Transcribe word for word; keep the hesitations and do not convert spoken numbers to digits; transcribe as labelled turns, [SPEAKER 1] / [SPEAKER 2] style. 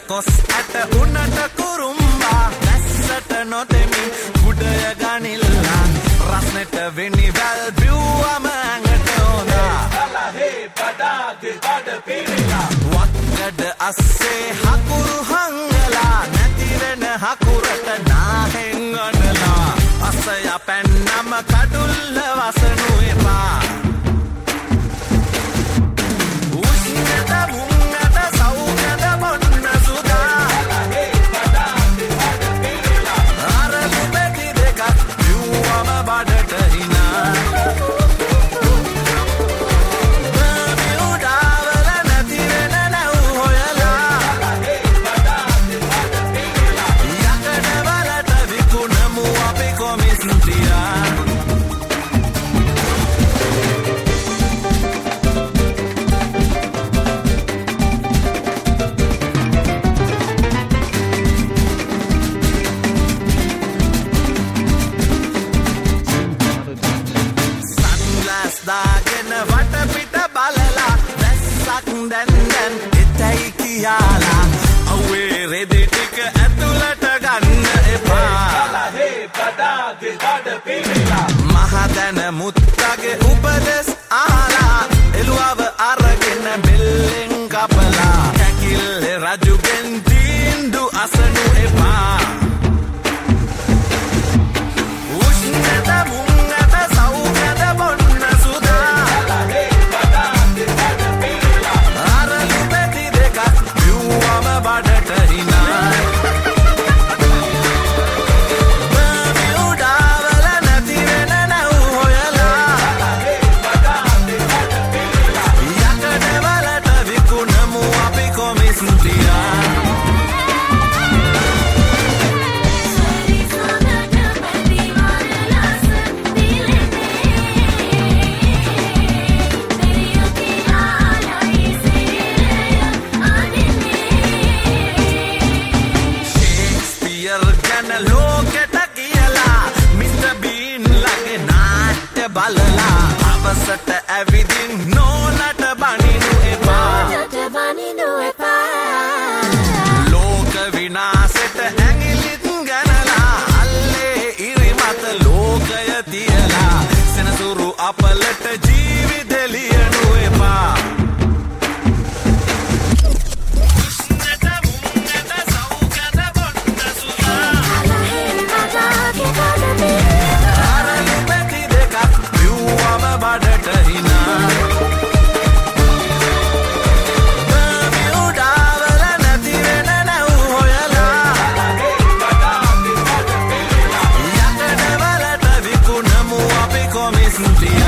[SPEAKER 1] කොස් ඇට උන්නට කුරුම්බා දැස්සට නොතෙමි කුඩය ගනිල්ලා රස්නෙට වෙනි වැල් බිව්වම ඇඟට හොඳා කලහේ පඩාගේ බඩ පිරිලා වක්කඩ අස්සේ හකුරු හංගලා නැති වෙන හකුරට නාහෙන් අනලා අසය පැන්නම කඩුල්ල වසනු එපා උෂ්ණත මුංගත සෞඛ්‍යද බොන්න සුදා කලහේ පඩාගේ බඩ පිරිලා අරලු පෙති දෙකක් බිව්වම බඩට හිනා දාගෙන වටපිට බලලා දැස්සක් දැන් දැන් එතයි කියලා අවේ රෙදි ටික ඇතුළට ගන්න එපා කලහේ පඩාගේ බඩ පිරිලා මහදැන මුත්තගේ උපදෙස් අහලා එළුවව අරගෙන බෙල්ලෙන් කපලා කැකිල්ලේ රජුගෙන් තීන්දු අසනු එපා උෂ්ණත මුංගත සෞඛ්‍යද බොන්න බඩට හිනා බෑමි උඩාවල නැති වෙන නැව් හොයලා යකඩ වලට විකුණමු අපි කොමිස් තියා ලෝකෙට කියලා මිස්ටර් බීන් ලගේ නාට්‍ය බලලා අවසට ඇවිදින් නෝනට බනිනු එපා ලෝක විනාසෙට ඇඟිලිත් ගැනලා අල්ලේ ඉරිමත ලෝකය තියලා සෙනසුරු අපලට ජීවිත ලියනු එපා බඩට හිනා බෑමි උඩාවල නැති වෙන නැව් හොයලා යකඩ වලට විකුණමු අපි කොමිස් තියා